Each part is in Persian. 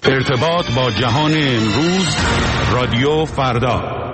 ارتباط با جهان امروز، رادیو فردا.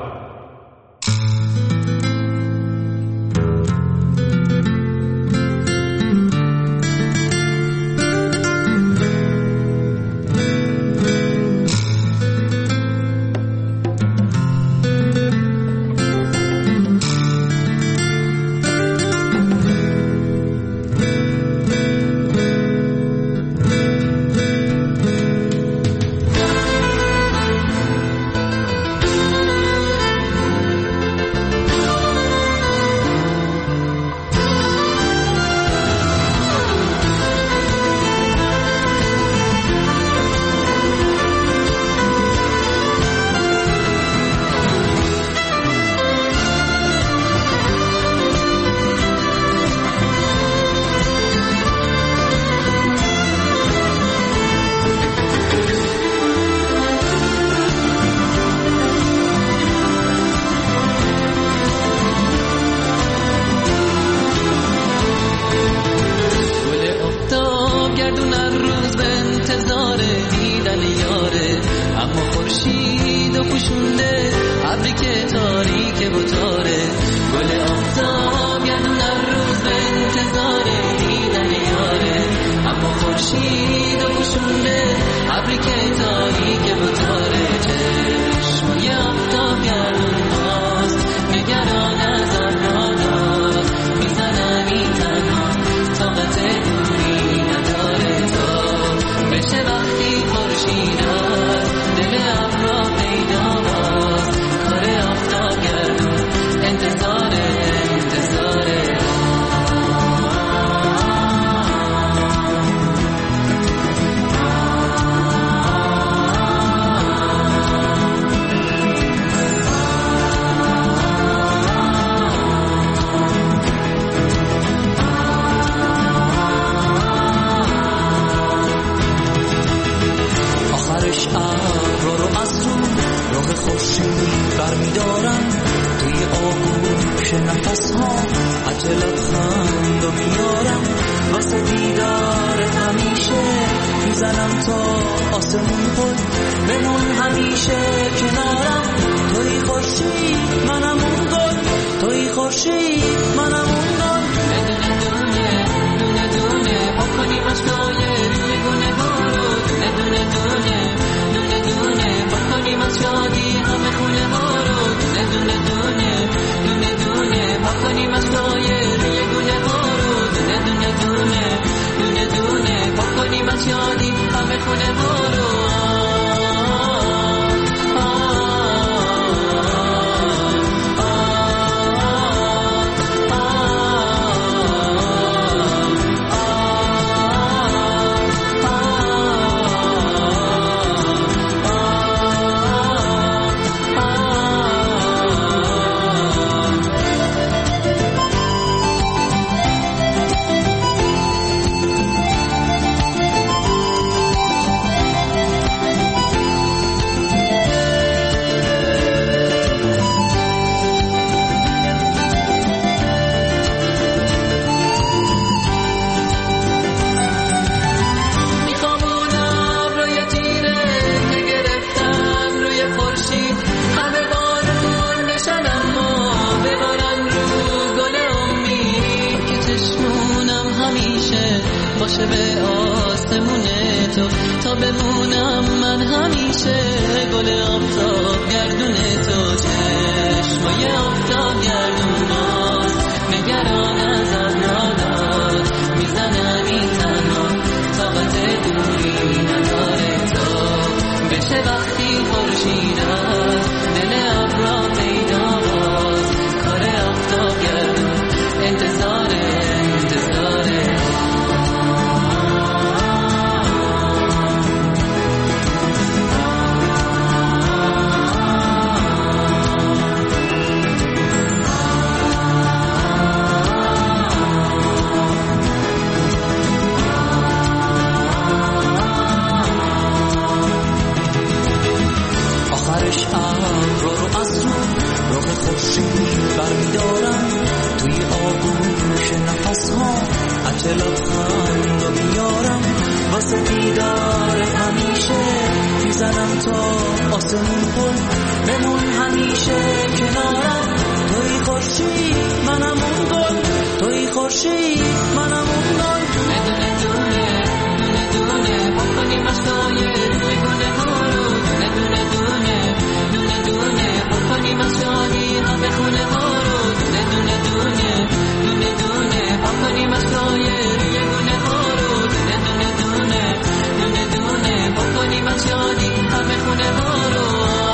تا آسمون پر بمون همیشه کنارم. توی خورشید منم اون گل، توی خورشید منم اون گل. دونه دونه دونه دونه بکنیم مسایه روی گونه ها رو. دونه دونه دونه دونه بکنیم مسایه همه خونه ها رو. دونه دونه دونه دونه بکنیم مسایه روی گونه ها رو. دونه دونه دونه دونه بکنیم مسایه همه خونه ها رو.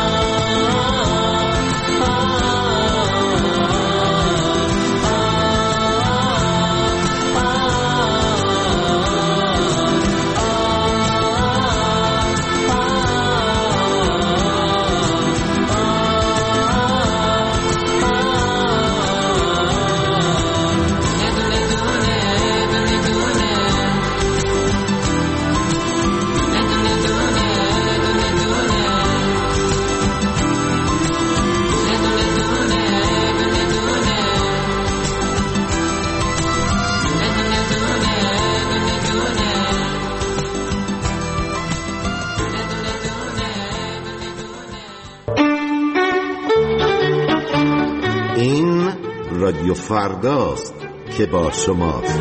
رادیو فرداست که با شماست.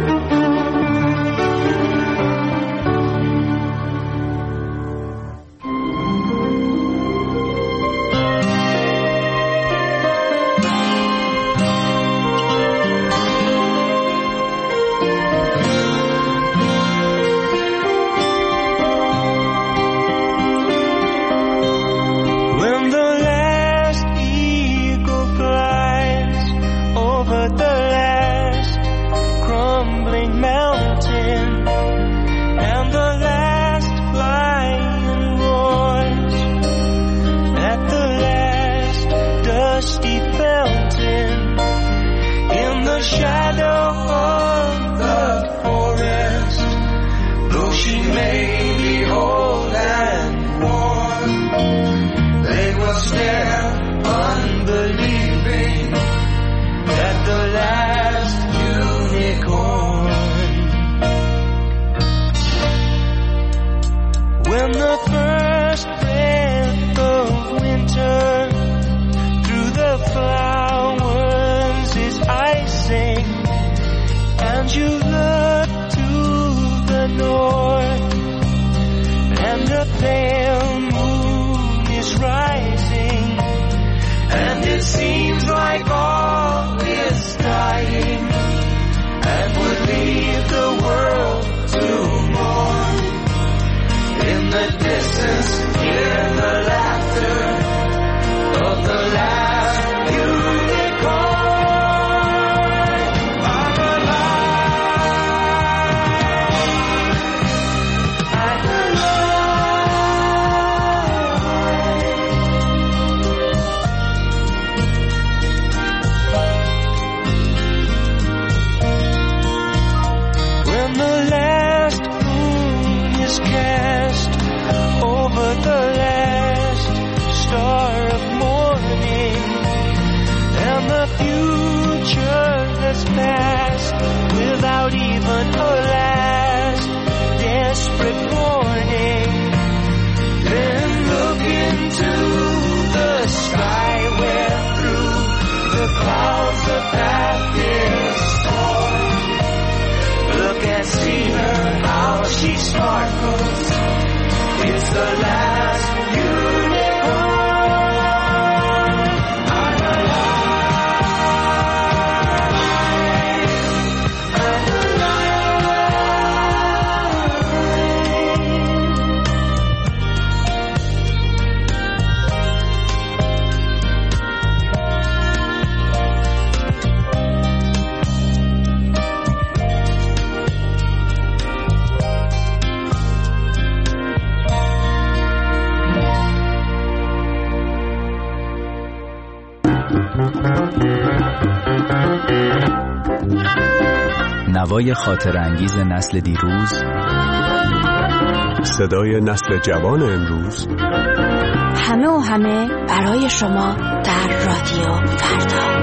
نوای خاطر انگیز نسل دیروز، صدای نسل جوان امروز، همه و همه برای شما در رادیو فردا.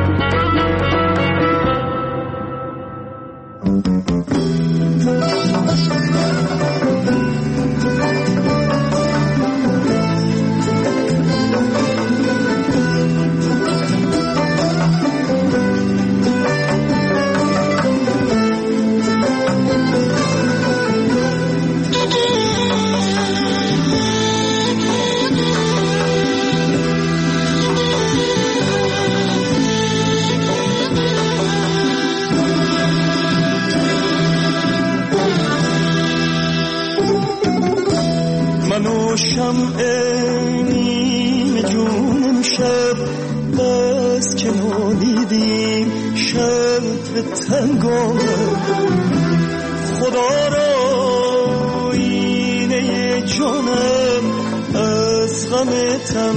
من و شمع نیم جون امشب بس که نالیدیم شب تنگام خدا را اینه جانم از غم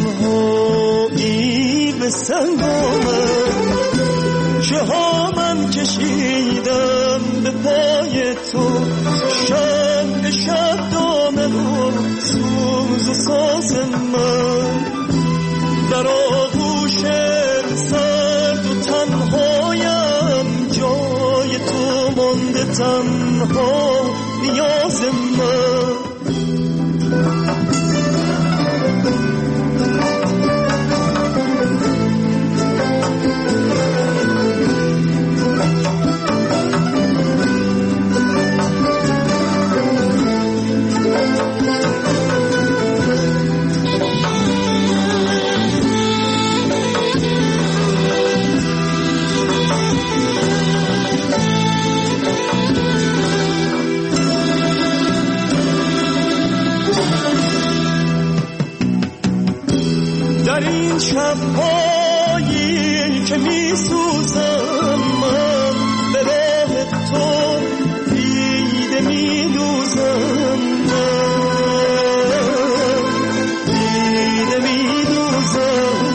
تنهایی به سنگ آمد چه ها من کشیدم به پای تو شب به شب دامن و سوز و ساز من در آغوش سرد و تنهایم جای تو مانده تنها نیاز من در این شب‌هایی که می‌سوزم من به راه تو دیده می‌دوزم دیده می‌دوزم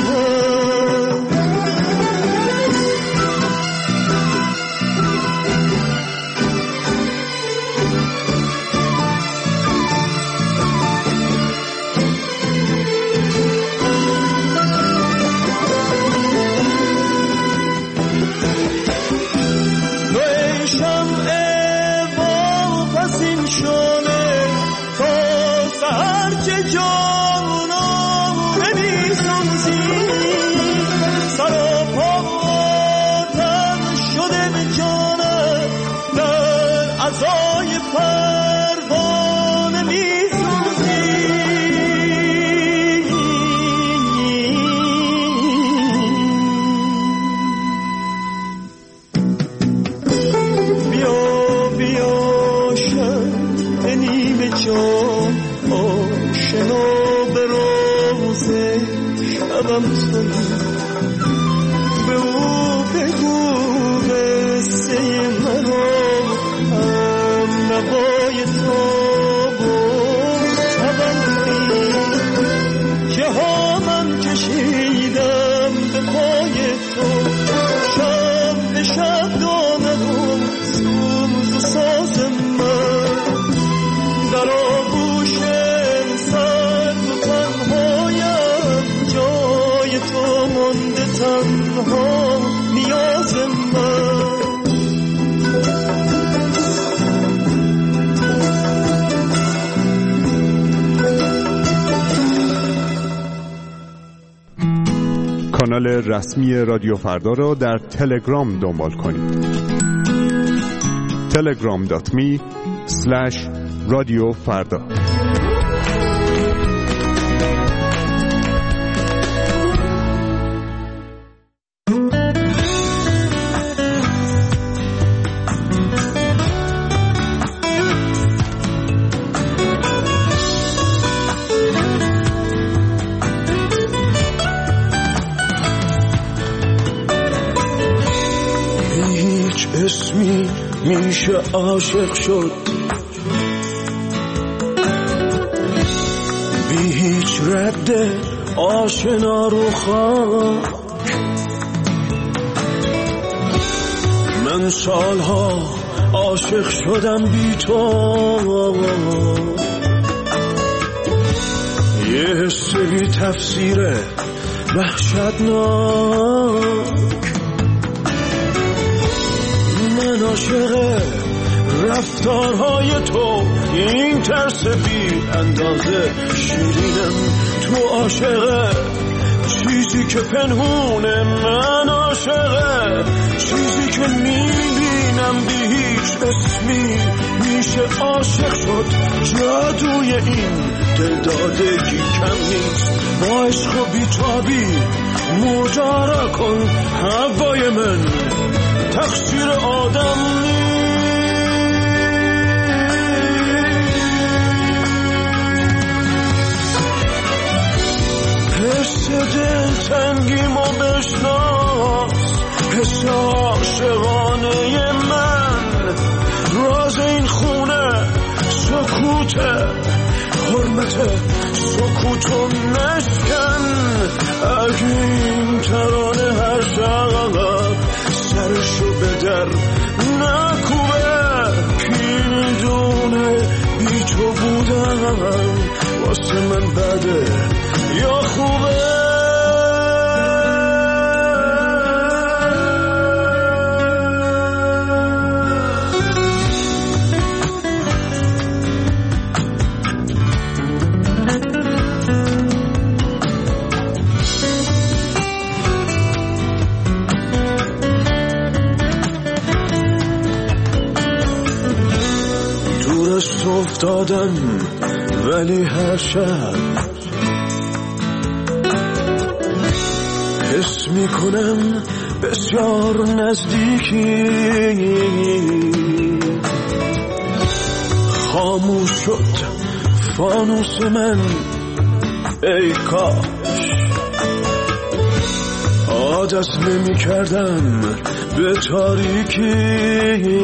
به او بگو قصه مرا هم نوای تو شبم که ها من کشیدم به پای تو شب به شب دامن و سوز و ساز من در آغوش سرد و تنهایم جای تو مانده تنها نیاز من کانال رسمی رادیو فردا را در تلگرام دنبال کنید. telegram.me/radiofarda. اسمی میشه عاشق شد بی هیچ رد آشنا رو خاک من سالها عاشق شدم بی تو یه حس بی تفسیره وحشتناک من عاشق رفتارهای تو این ترس بی اندازه شیرینم تو عاشق چیزی که پنهونه من عاشق چیزی که میبینم بی هیچ اسمی میشه عاشق شد جادوی این دلدادگی کم نیست با عشق و بیتابی مجارا کن هوای من تقصیر آدم نیست. 1 تنگیمو بشناس، حس عاشقانه من. راز این خونه سکوته، حرمت سکوتو نشکن. اگه این ترانه هر شب سرشو به در نکوبه، کی میدونه بی تو بودم واسه من بده یا خوبه. افتادم ولی هر شب حس میکنم بسیار نزدیکی. خاموش شد فانوس من، ای کاش عادت نمی کردم به تاریکی.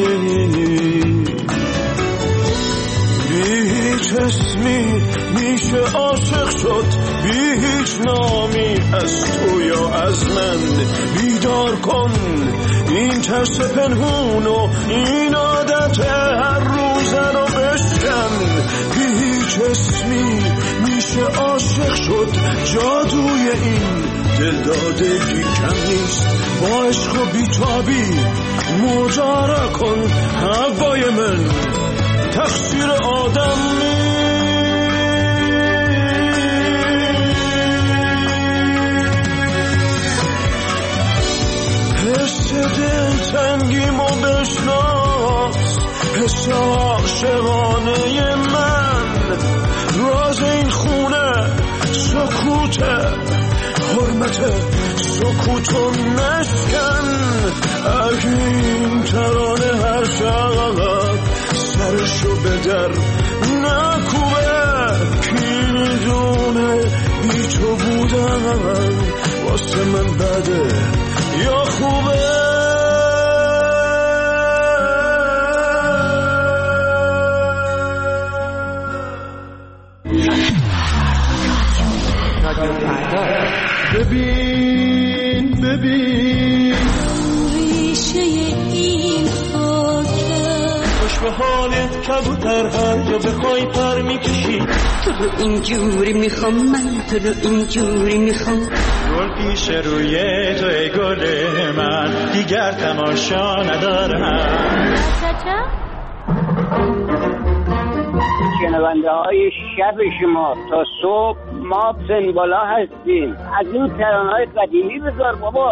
هیچ اسمی میشه عاشق شد، بی هیچ نامی از تو یا از من. بیدار کن این ترس پنهون و این عادت هر روزه رو بشکن. بی هیچ اسمی میشه عاشق شد، جادوی این دلدادگی کم نیست. با عشق و بیتابی مجارا کن هوای من، تقصیر آدم حس دل تنگیمو بشناس، حس عاشقانه من. راز این خونه سکوته، حرمت سکوتو نشکن. اگه این ترانه هر شب سرشو به در نکوبه، کی میدونه بی تو بودم واسه من بده یا خوبه. ببین ببین ریشه این خوش به حالت کبوتر هر جا بخوای پر میکشی. تو رو اینجوری میخوام من، تو رو اینجوری میخوام. گل پیش روی تو ای گل من، دیگر تماشا ندارم. شنونده های شب شما تا صبح ما پنبالا هستیم. از این ترانه های قدیمی بذار بابا.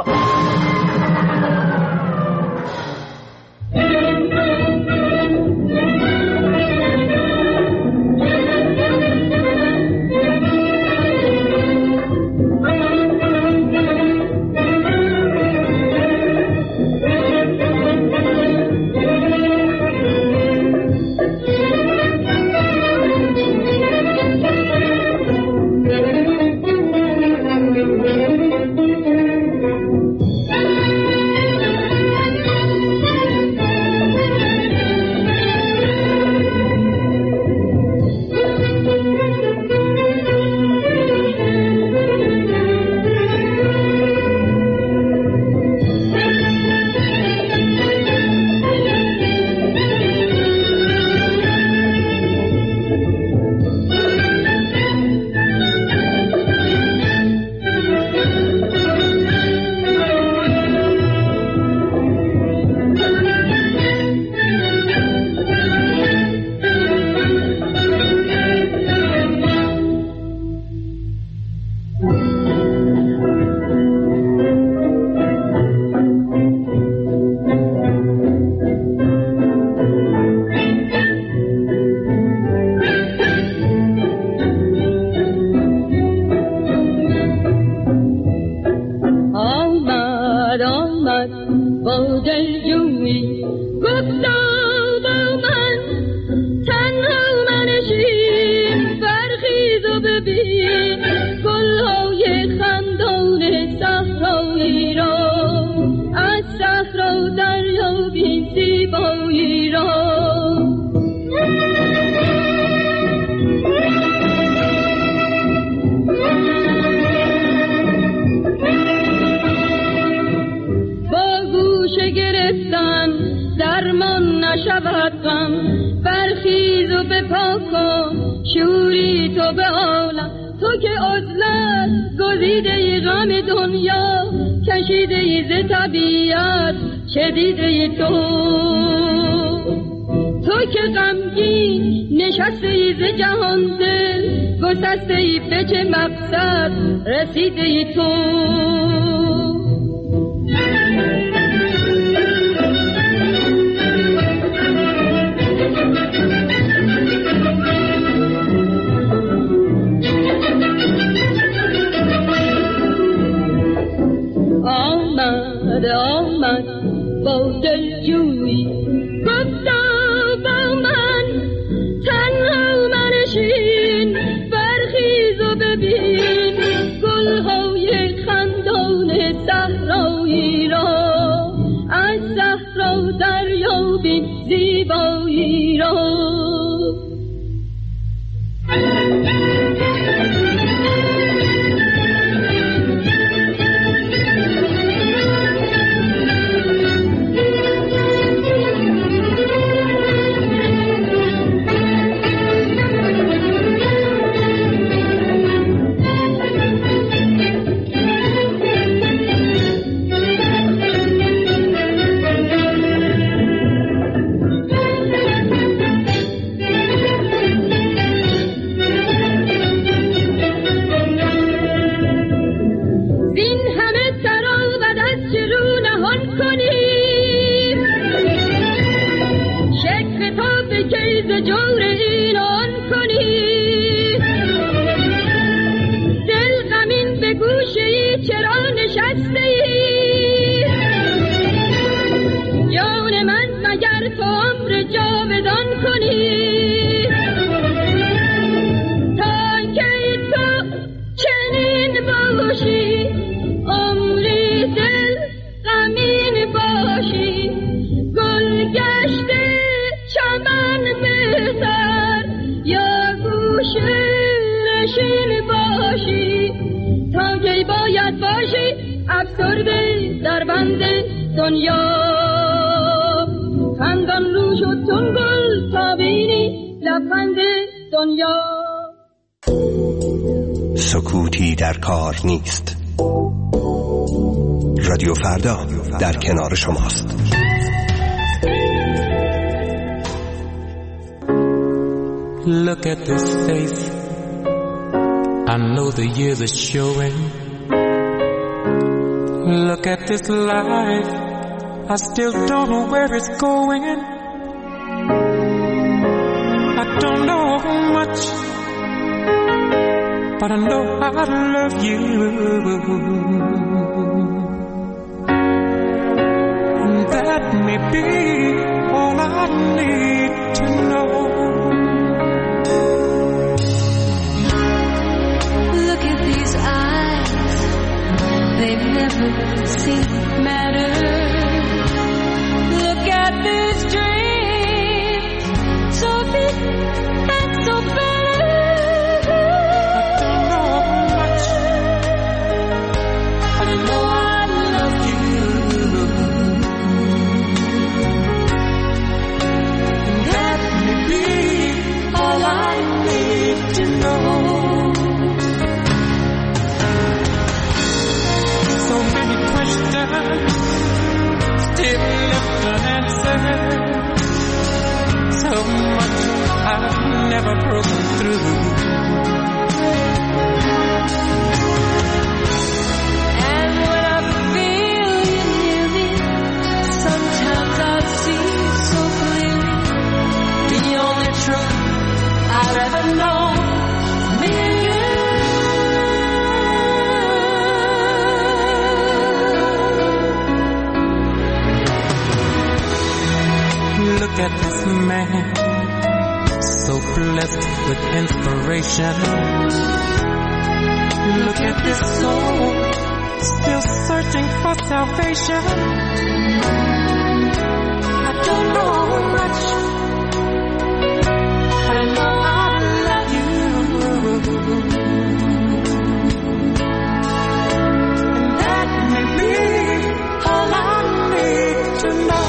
تو به عالم، تو که عزلت گزیده غم دنیا، کشیده ز طبیعت شدیده تو که غمگین نشسته ز جهان دل، گسسته به چه مقصد رسیده تو. آمد با دلجویی گفتا با من تنها منشین، برخیز و ببین گلهای خندان صحرایی را، از صحرا دریابین زیبایی را. سکوتی در کار نیست. رادیو فردا در کنار شماست. Look at this face, I know the years are showing. Look at this life, I still don't know where it's going. I don't know much, but I know I love you. And that may be all I need to know. Look at these eyes, they've never seen matter. Look at these dreams, so big and so better. Still left unanswered. So much I've never broken through. And when I feel you near me, sometimes I see so clearly the only truth I've ever known is me and you. Look at this man, so blessed with inspiration. Look at this soul, still searching for salvation. I don't know much, but I know I love you. And that may be all I need to know.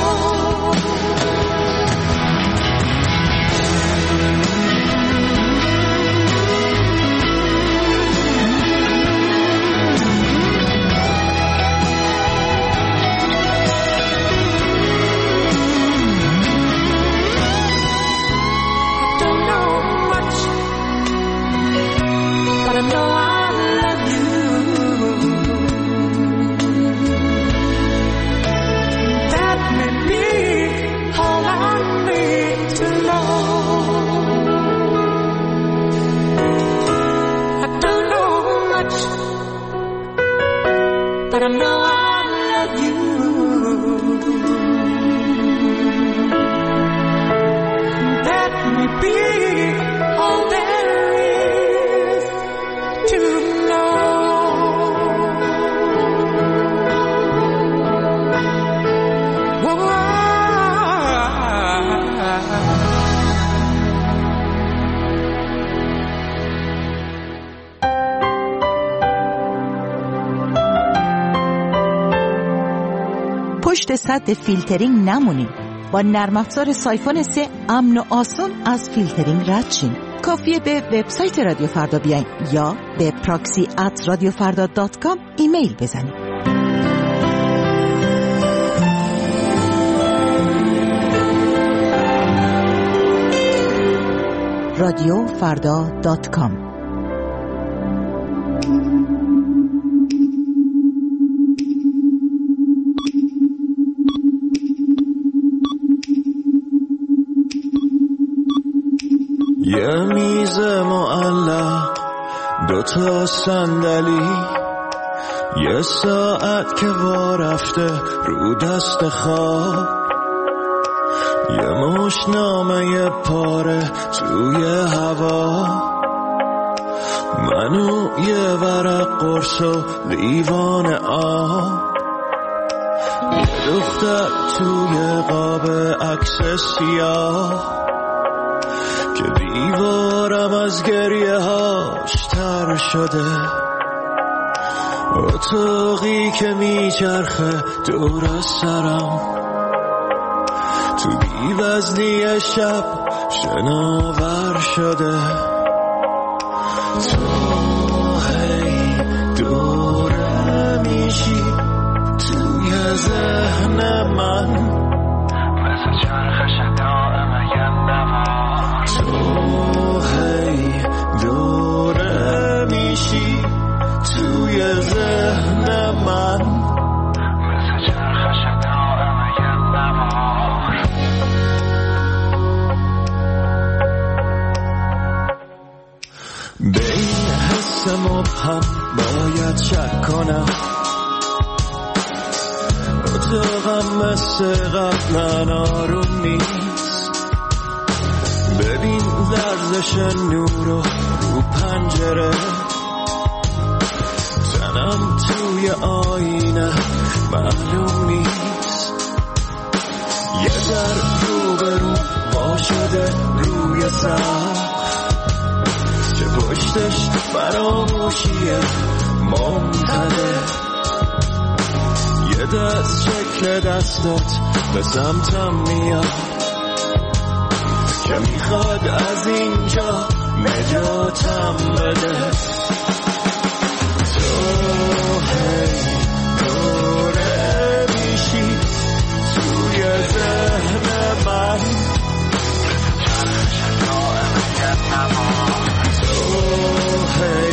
I know I love you. That may be all I need to know. I don't know much, but I know I love you. That may be all there is to know. پشت سد فیلترینگ نمونیم. با نرم افزار سایفون 3 امن و آسون از فیلترینگ رد شیم. کافیه به وبسایت رادیو فردا بیاین یا به proxy@radiofarda.com ایمیل بزنید. radiofarda.com. یه میز معلق، 2 صندلی، یه ساعت که وا رفته رو دست خواب، یه مشت نامه پاره توی هوا، منو یه ورق قرص و لیوان آب، یه دختر توی قاب عکس سیاه که دیوارم از گریه هاش تر شده، اتاقی که میچرخه دور سرم، تو بی‌وزنی شب شناور شده، تو هی دوره میشی توی ذهن من، مثل چرخش دائمه یه نوار، تو هی دوره میشی توی ذهن من، مثل چرخش دائمه یه نوار. به این حس مبهم باید شک کنم، اتاقم مثل قبلا آروم نیست، ببین لرزش نور رو پنجره، تنم توی آینه معلوم نیست، یه در روبرو وا شده روی سقف که پشتش فراموشیه ممتده، یه دست شکل دستت به سمتم میاد که میخواد از اینجا نجاتم بده، تو هی دوره میشی توی ذهن من، تو هی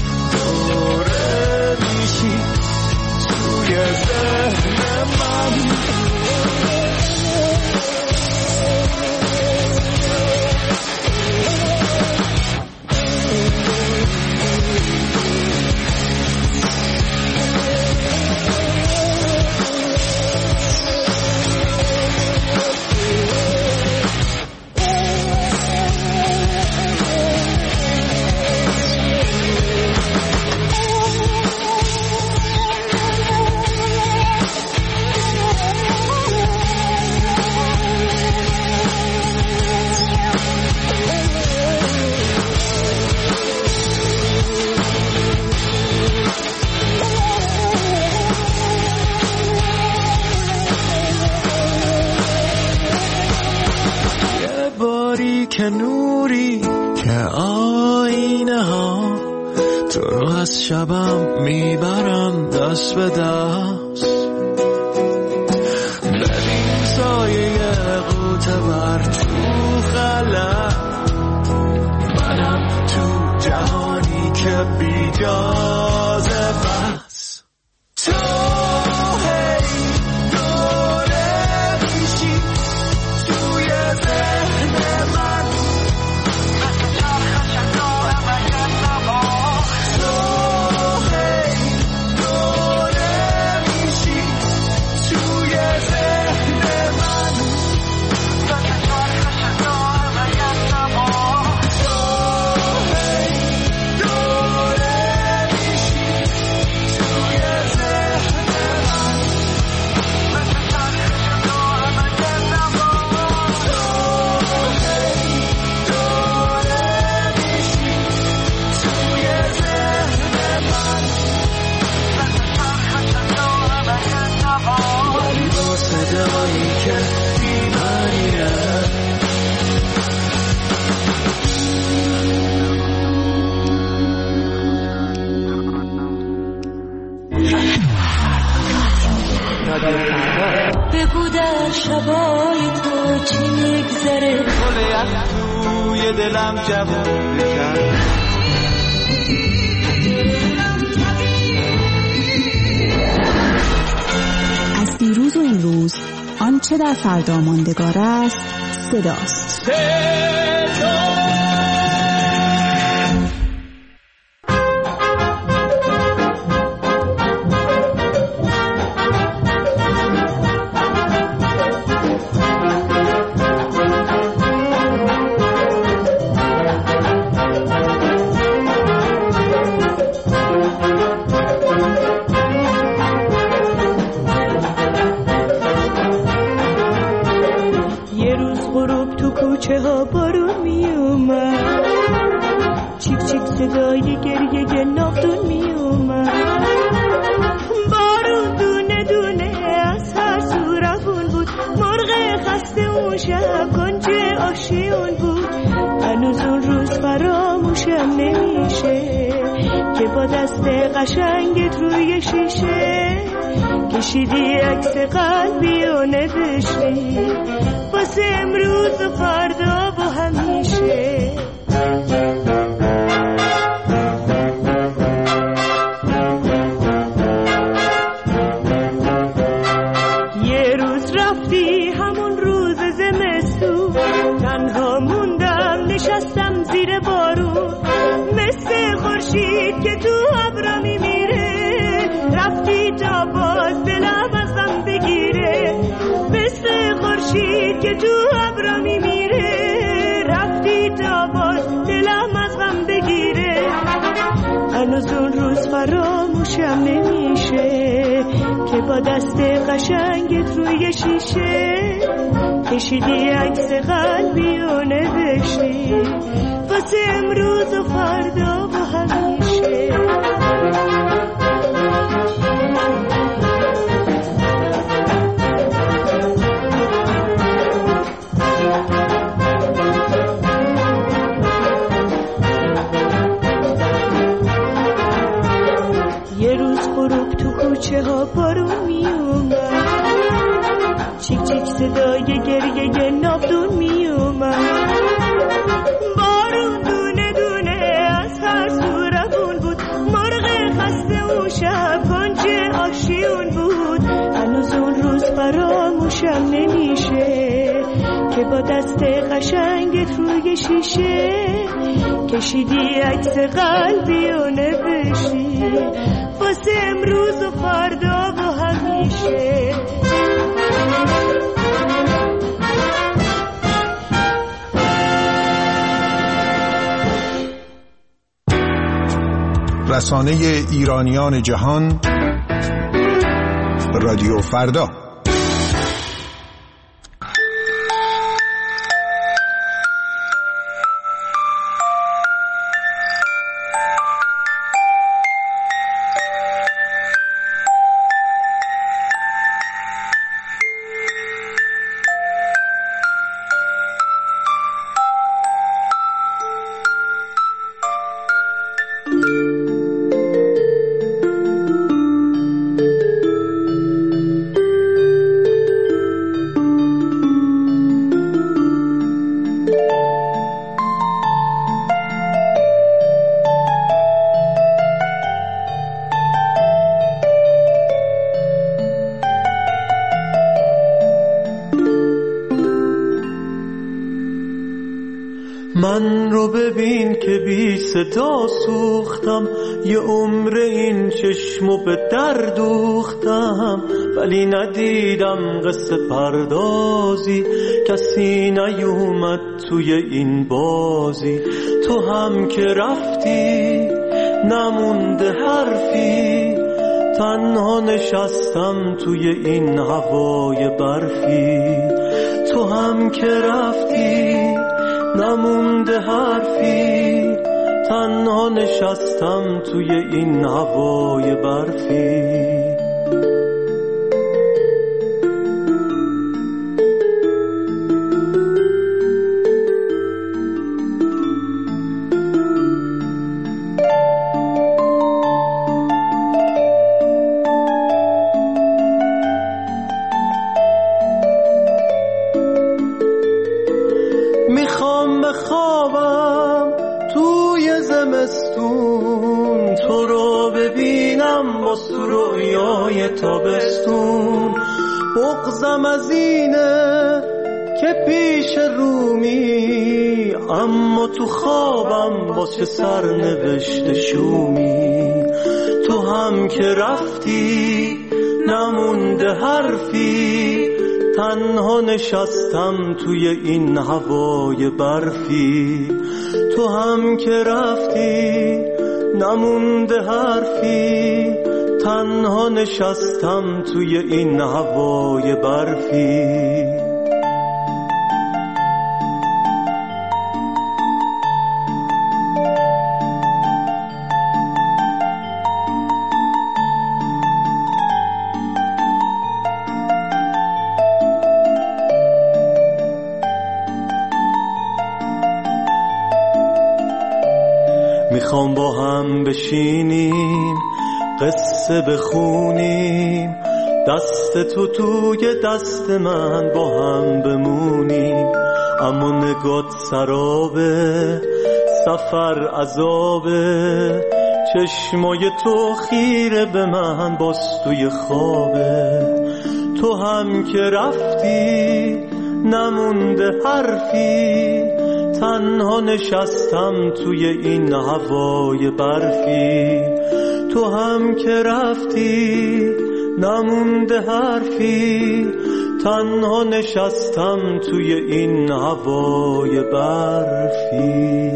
دوره میشی توی ذهن من. که نوری که آینه ها تو رو از شبم میبرن دست به دست، ببین سایه قوطه بر تو خلا، منم تو جهانی که که بی جاذبه‌ست. تو هی دوره میشی توی ذهن من، مثل چرخش دائم یه نبا. تو هی دوره میشی توی ذهن من، مثل چرخش دائم یه نبا. صدایی که بیماریه بگو در شبای تو چی میگذره، گل از توی دلم جوون بکن. از دیروز و امروز آنچه در فردا ماندگار است صداست. کوچه ها بارون می اومد، چیک چیک صدای گریه ناودون می اومد. بارون دونه دونه از هر سو روون بود، مرغ خسته اون شب کنج آشیون بود. هنوز اون روز فراموشم نمیشه که با دست قشنگت روی شیشه کشیدی عکس قلبی و نوشتی واسه امروز و فردا و همیشه. یه روز رفتی همون روز زمستون، تنها موندم نشستم زیر بارون، مثل خورشید که تو ابرا میمیره، رفتی تا باز دلم ازم بگیره. مثل خورشید که تو ابرا میمیره، رفتی تا باز دلم از غم بگیره. هنوز اون روز فراموشم نمیشه که با دست قشنگت روی شیشه کشیدی عکس قلبی و نوشتی واسه امروز و فردا و همیشه. کوچه ها بارون می اومد، چیک چیک صدای گریه ناودون می اومد. بارون دونه دونه از هر سو روون بود، مرغ خسته اون شب کنج آشیون بود. هنوز اون روز فراموشم نمیشه که با دست قشنگت روی شیشه کشیدی عکس قلبی و نوشتی واسه امروز و فردا و همیشه. رسانه ایرانیان جهان، رادیو فردا. ببین که بی صدا سوختم، یه عمر این چشمو به در دوختم، ولی ندیدم قصه پردازی، کسی نیومد توی این بازی. تو هم که رفتی نمونده حرفی، تنها نشستم توی این هوای برفی. تو هم که رفتی نمونده حرفی، تنها نشستم توی این هوای برفی. میخوام بخوابم توی زمستون، تو رو ببینم با رویای تابستون. بغضم از اینه که پیش رومی، اما تو خوابم با چه سرنوشت شومی. تو هم که رفتی نمونده حرفی، تنها نشستم توی این هوای برفی. تو هم که رفتی نمونده حرفی، تنها نشستم توی این هوای برفی. میخوام با هم بشینیم قصه بخونیم، دست تو توی دست من با هم بمونیم. اما نگات سرابه، سفر عذابه، چشمای تو خیره به من باز توی خوابه. تو هم که رفتی نمونده حرفی، تنها نشستم توی این هوای برفی. تو هم که رفتی نمونده حرفی، تنها نشستم توی این هوای برفی.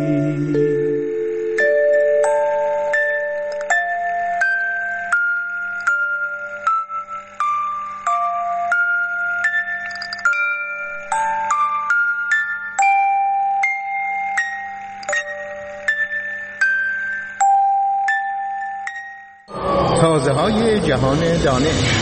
تازه‌های جهان دانش.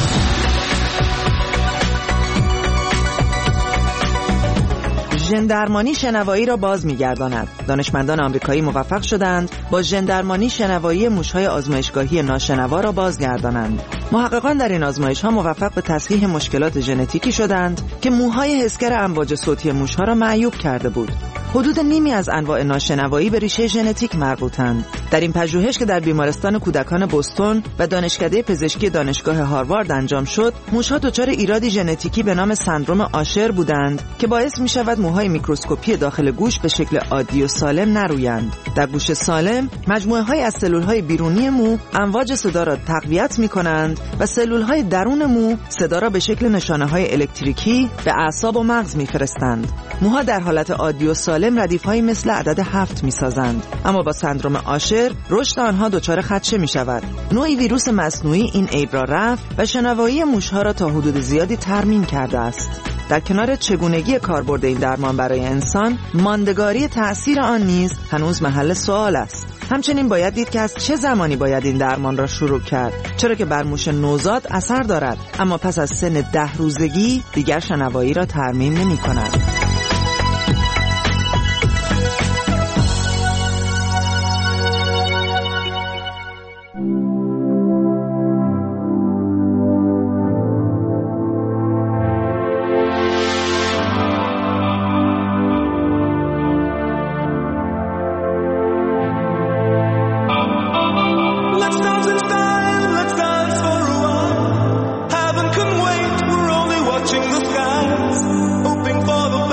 ژندرمانی شنوایی را باز می‌گرداند. دانشمندان آمریکایی موفق شدند با ژندرمانی شنوایی موش‌های آزمایشگاهی ناشنوا را بازگردانند. محققان در این آزمایش‌ها موفق به تصحیح مشکلات ژنتیکی شدند که موهای حسگر امواج صوتی موش‌ها را معیوب کرده بود. حدود نیمی از انواع ناشنوایی به ریشه ژنتیک مربوطند. در این پژوهش که در بیمارستان کودکان بوستون و دانشکده پزشکی دانشگاه هاروارد انجام شد، موش‌ها دچار ایرادی ژنتیکی به نام سندرم آشر بودند که باعث می‌شود موهای میکروسکوپی داخل گوش به شکل عادی و سالم نرویند. در گوش سالم، مجموعه‌های از سلول‌های بیرونی مو امواج صدا را تقویت می‌کنند و سلول‌های درون مو صدا را به شکل نشانه‌های الکتریکی به اعصاب و مغز می‌فرستند. موها در حالت عادی و سالم ردیف‌هایی مثل عدد 7 می‌سازند، اما با سندرم آشر رشد آنها دچار خدشه می‌شود. نوعی ویروس مصنوعی این عیب را رفع و شنوایی موش‌ها را تا حدود زیادی ترمیم کرده است. در کنار چگونگی کاربرد این درمان برای انسان، ماندگاری تأثیر آن نیز هنوز محل سوال است. همچنین باید دید که از چه زمانی باید این درمان را شروع کرد، چرا که بر موش نوزاد اثر دارد، اما پس از سن 10 روزگی دیگر شنوایی را ترمیم نمی‌کند. Hoping for the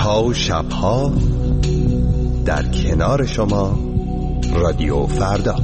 روزها و شبها در کنار شما رادیو فردا.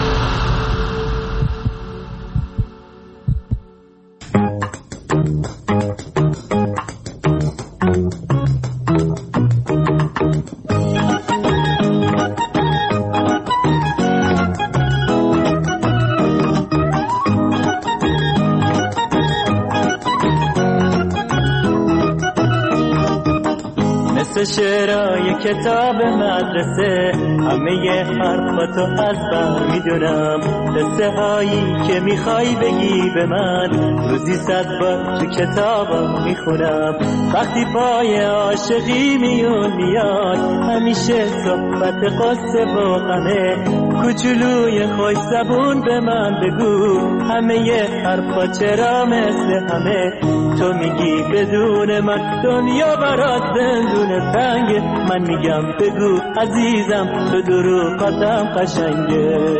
شعرهای کتاب مدرسه همه حرفاتو از بر میدونم، قصه هایی که میخوای بگی به من روزی 100 بار تو کتابم میخونم. وقتی پای عاشقی میاد همیشه صحبت قصه و غمه، کوچولوی خوش زبون به من بگو همه حرفا چرا مثل همه. تو میگی بدون من دنیا برات زندون تنگه، من میگم بگو عزیزم تو دروغاتم قشنگه.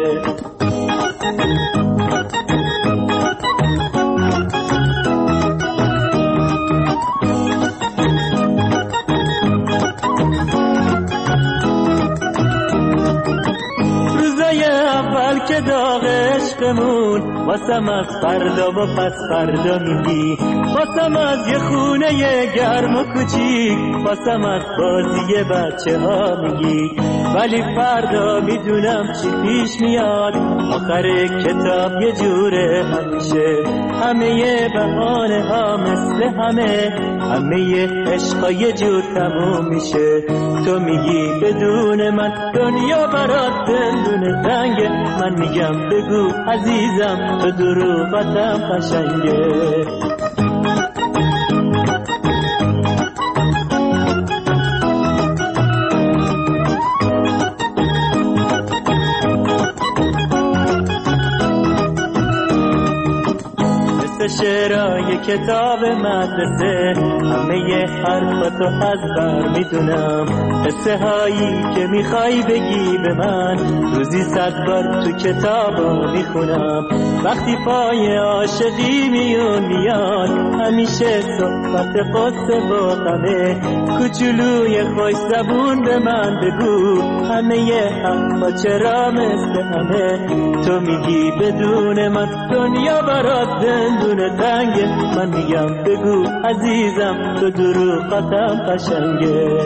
روزای اول که داغ عشقمون واسم از فردا و پس فردا میگی، واسم از یه خونه گرم و کوچیک، واسم از بازی بچه ها میگی. ولی فردا میدونم چی پیش میاد، آخر کتاب یه جوره همیشه، همه بهانه ها مثل همه عشقا یه جور تموم میشه. تو میگی بدون من دنیا برات زندون تنگه، من میگم بگو عزیزم تو دروغاتم قشنگه. شعرهای کتاب مدرسه همه حرفاتو از بر میدونم، قصه هایی که میخوای بگی به من روزی 100 بار تو کتابو میخونم. وقتی پای عاشقی میاد همیشه صحبت قصه و غمه، کوچولوی خوش زبون به من بگو همه حرفا چرا مثل همه. تو میگی بدون من دنیا برات زندون تنگه، من میگم بگو عزیزم تو دروغاتم قشنگه.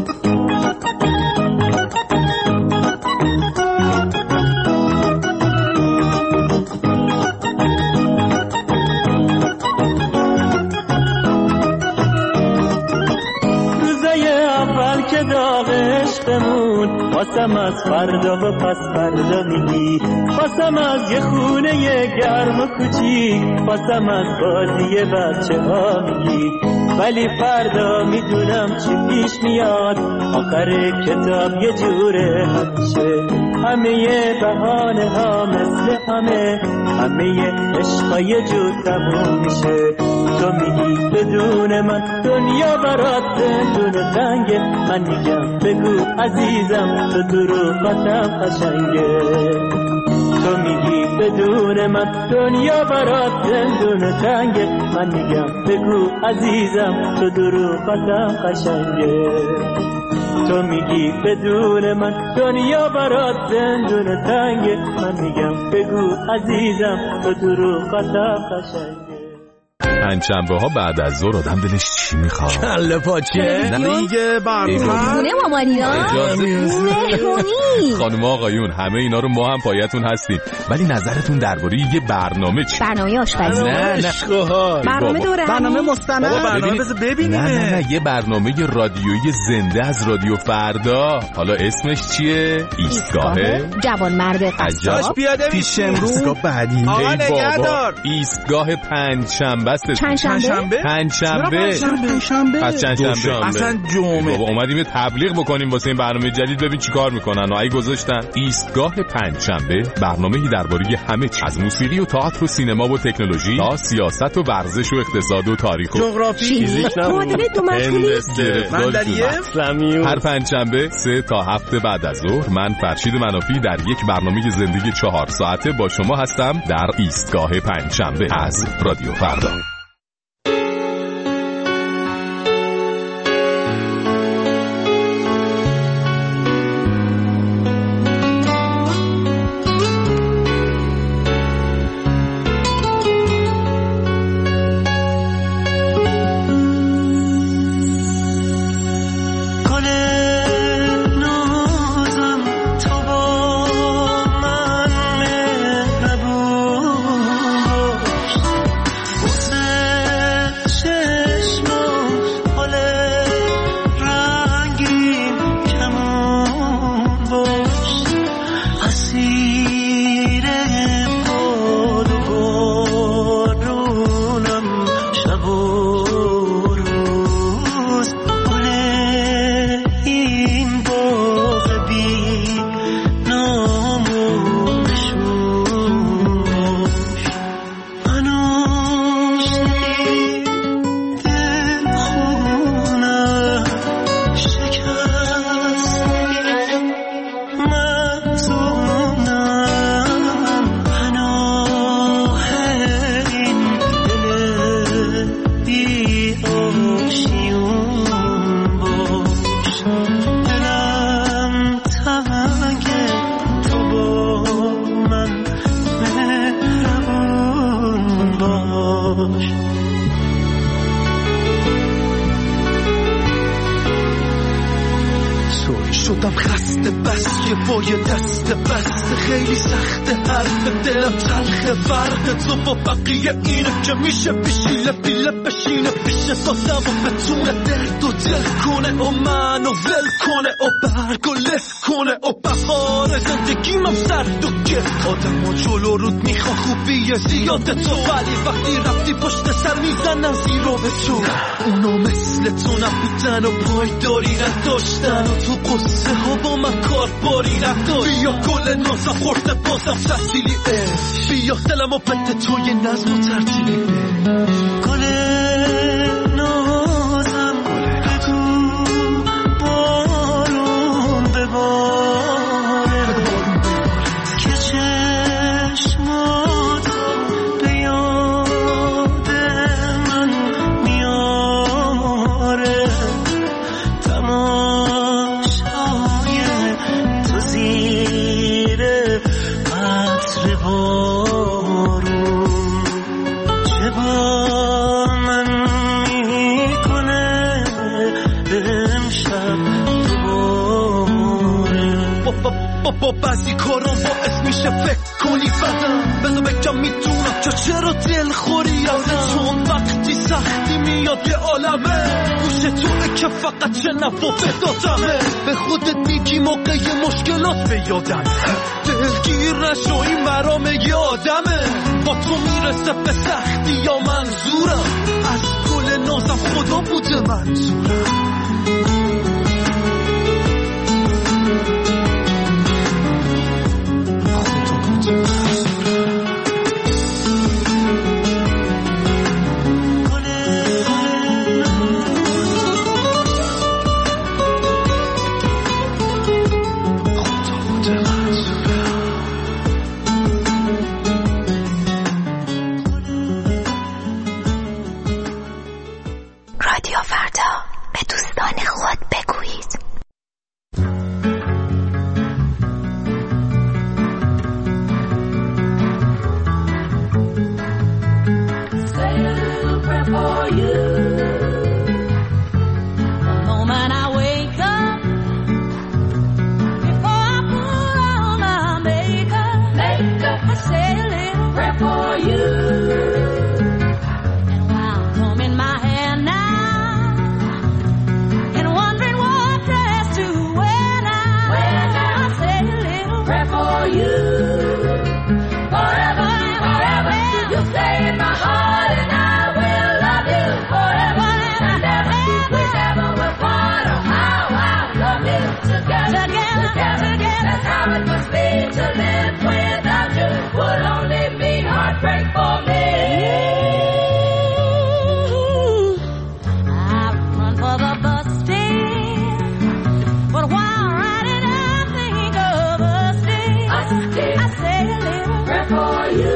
روزای اول که داغ عشقمون واسم از فردا و پس فردا میگی، واسم از یه خونه گرم و کوچیک، واسم از بازی بچه ها میگی. ولی فردا میدونم چی پیش میاد، آخر کتاب یه جوره همیشه، همه بهانه ها مثل همه عشقا یه جور تموم میشه. تو میگی بدون من دنیا برات زندون تنگه، من میگم بگو عزیزم تو دروغاتم قشنگه. تو میگی بدون من دنیا برات زندون تنگه، من میگم بگو عزیزم تو دروغاتم قشنگه. تو میگی بدون من دنیا برات زندون تنگه، من میگم بگو عزیزم تو دروغاتم قشنگه. پنجشنبه ها بعد از ظهر آدم دلش چی میخواد؟ کله پاچه دیگه برنامه مامانینا مهمونی. خانم آقایون همه اینا رو ما هم پایتون هستیم، ولی نظرتون درباره یه برنامه چی؟ برنامه آشپزی؟ نه برنامه دوره، برنامه مستند، برنامه بذار ببینیم. نه یه برنامه رادیویی زنده از رادیو فردا. حالا اسمش چیه؟ ایستگاه جوانمرد قصاب. پیاده میشه امروز بعدی. آقا نگهدار. ایستگاه پنجشنبه است. پنجشنبه؟ پس چندشنبه اصلا جمعه. بابا اومدیم یه تبلیغ بکنیم واسه این برنامه جدید، ببین چیکار میکنن و ای گذاشتن. ایستگاه پنجشنبه برنامه‌ای درباره همه چیز، از موسیقی و تئاتر و سینما و تکنولوژی تا سیاست و ورزش و اقتصاد و تاریخ و جغرافی، فیزیک، معادله دو مشغولی، هر پنجشنبه 3 تا 7 بعد از ظهر من فرشید منافی در یک برنامه زندگی 4 ساعته با شما هستم در ایستگاه پنجشنبه از رادیو فردا. با یه دست بسته خیلی سخته حرف دلم تلخه فرق تو با بقیه اینه که میشه پیشیله پیله بشینه پیش دادم و بتونه درد و دل کنه و منو ول کنه و برگ و لف کنه و بهار زندگیم سرد و گرد آدم و جلو رود میخوا خوبی زیاد تو ولی وقتی رفتی پشت سر میزنن زیرو به تو اونا مثل تو نبودن و پایداری نداشتن و تو قصه ها با من کار باری نداشت بیا گل نازم خورده بازم تحصیلی بیا دلم و بده توی نظم و ترتیبی گل نازم بگو بارون بباره که چشماتو به یاد من میاره تماشای تو زیر عطر بارون چه با من میکنه امشب دوباره با بعضی کارم باعث میشه فکر کنی بدم بذار بگم میدونم که چرا دل خوری چون وقتی سختی میاد یه عالمه گوش توه که فقط شنو و بدادمه به خودت میگی موقع مشکلات به یادم دلگیر نشو این مرام یه آدمه با تو میرسه به سختی یا منظورم از گل نازم خدا بوده منظورم رادیو فردا به دوستان خود بگویید. Say a little prayer for you. The moment I wake up, before I put on my makeup, I say a little prayer for you. And while combing my hair now, and wondering what dress to wear now, I say a little prayer for you. Forever and forever, you stay in my heart, and I will love you forever and ever. We never will part. Oh, how I love you together, together. That's how it must be to live without you. Would only mean heartbreak for me. I run for the bus stand, but while riding I think of us dear. I say a little prayer for you.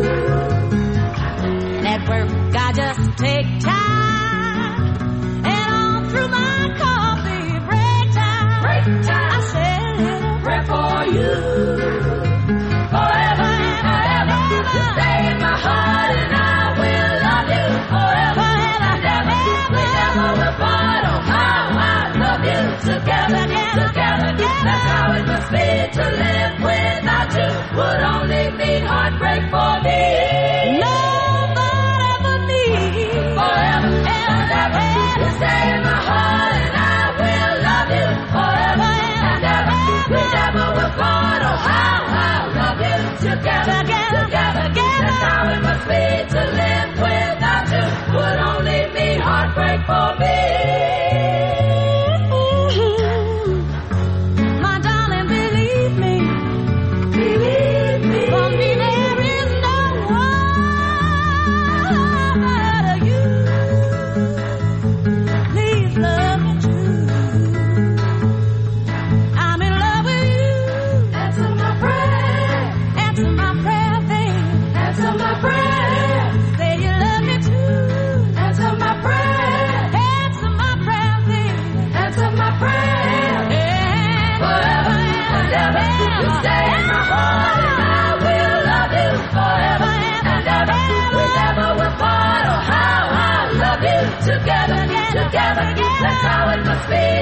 And at work I just take time, and all through my coffee break time, I say a little prayer for you. Forever and forever, you stay in my heart, and I will love you forever and ever. We never will part. Oh, how I love you together, together. That's how it must be to live without you. Would only mean heartbreak for me. Nobody but me. Forever and ever, you stay in my heart, and I will love you forever and ever. We never will part. Oh, how I love you together, together. That's how it must be to live without you. Would only mean heartbreak for me. My darling, believe me. For me there is no one but you. Please love me true. I'm in love with you. Answer my prayer. Answer my prayer, babe. Answer my prayer. Say you love me too. Answer my prayer. Answer my prayer, babe. Answer my prayer. Yeah. Forever and ever, you stay in my heart, and I will love you forever and ever. We never will part. Oh, how I love you together, together. That's how it must be